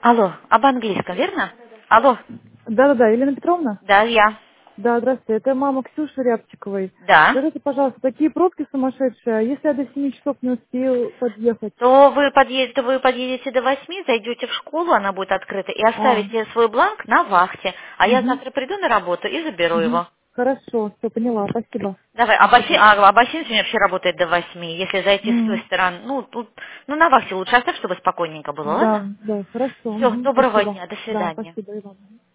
Алло, об английском, верно? Алло, Да-да-да, Елена Петровна? да, я. Да, здравствуйте, это мама Ксюши Рябчиковой. Да. Скажите, пожалуйста, такие пробки сумасшедшие, а если я до 7 часов не успею подъехать? То вы подъедете до 8, зайдете в школу, она будет открыта, и А, оставите свой бланк на вахте. А я угу, завтра приду на работу и заберу угу. его. Хорошо, все, поняла, спасибо. Давай, Спасибо. а бассейн сегодня вообще работает до 8. Если зайти с той М, стороны, ну, тут, ну, на вахте лучше оставь, чтобы спокойненько было, ладно? Да, да, хорошо, Все, угу, доброго спасибо. дня, до Да, свидания. спасибо, и вам.